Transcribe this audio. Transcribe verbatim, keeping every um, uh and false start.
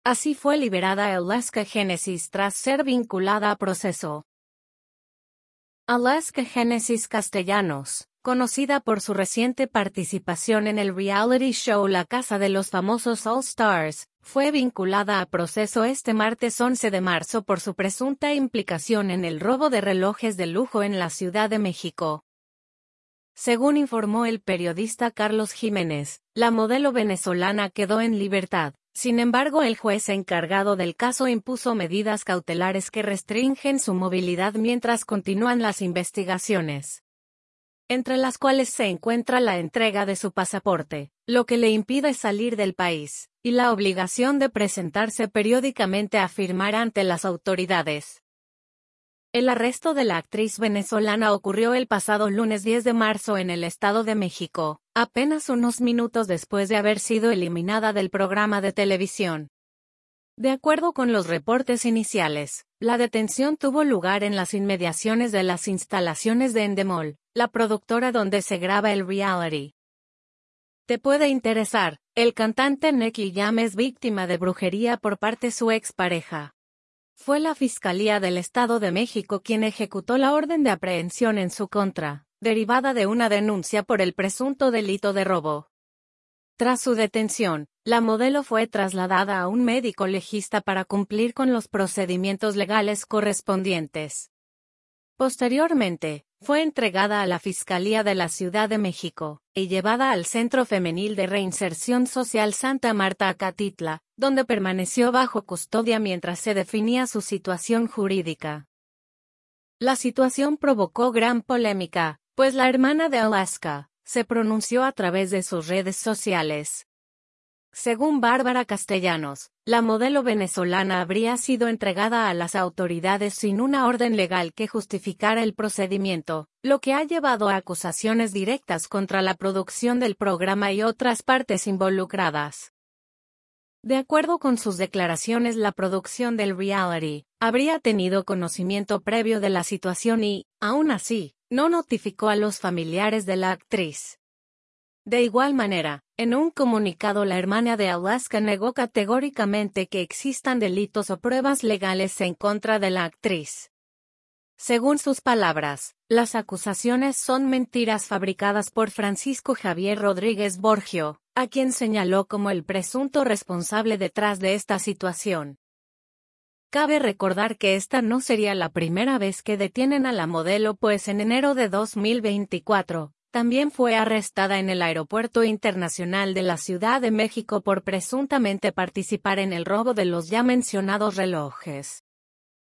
Así fue liberada Alaska Genesis tras ser vinculada a proceso. Alaska Genesis Castellanos, conocida por su reciente participación en el reality show La Casa de los Famosos All Stars, fue vinculada a proceso este martes once de marzo por su presunta implicación en el robo de relojes de lujo en la Ciudad de México. Según informó el periodista Carlos Jiménez, la modelo venezolana quedó en libertad. Sin embargo, el juez encargado del caso impuso medidas cautelares que restringen su movilidad mientras continúan las investigaciones, entre las cuales se encuentra la entrega de su pasaporte, lo que le impide salir del país, y la obligación de presentarse periódicamente a firmar ante las autoridades. El arresto de la actriz venezolana ocurrió el pasado lunes diez de marzo en el Estado de México, apenas unos minutos después de haber sido eliminada del programa de televisión. De acuerdo con los reportes iniciales, la detención tuvo lugar en las inmediaciones de las instalaciones de Endemol, la productora donde se graba el reality. Te puede interesar, el cantante Nicky Jam es víctima de brujería por parte de su expareja. Fue la Fiscalía del Estado de México quien ejecutó la orden de aprehensión en su contra, derivada de una denuncia por el presunto delito de robo. Tras su detención, la modelo fue trasladada a un médico legista para cumplir con los procedimientos legales correspondientes. Posteriormente, fue entregada a la Fiscalía de la Ciudad de México, y llevada al Centro Femenil de Reinserción Social Santa Marta Acatitla, donde permaneció bajo custodia mientras se definía su situación jurídica. La situación provocó gran polémica, pues la hermana de Alaska se pronunció a través de sus redes sociales. Según Bárbara Castellanos, la modelo venezolana habría sido entregada a las autoridades sin una orden legal que justificara el procedimiento, lo que ha llevado a acusaciones directas contra la producción del programa y otras partes involucradas. De acuerdo con sus declaraciones, la producción del reality habría tenido conocimiento previo de la situación y, aún así, no notificó a los familiares de la actriz. De igual manera, en un comunicado la hermana de Alaska negó categóricamente que existan delitos o pruebas legales en contra de la actriz. Según sus palabras, las acusaciones son mentiras fabricadas por Francisco Javier Rodríguez Borgio, a quien señaló como el presunto responsable detrás de esta situación. Cabe recordar que esta no sería la primera vez que detienen a la modelo, pues en enero de dos mil veinticuatro, también fue arrestada en el Aeropuerto Internacional de la Ciudad de México por presuntamente participar en el robo de los ya mencionados relojes.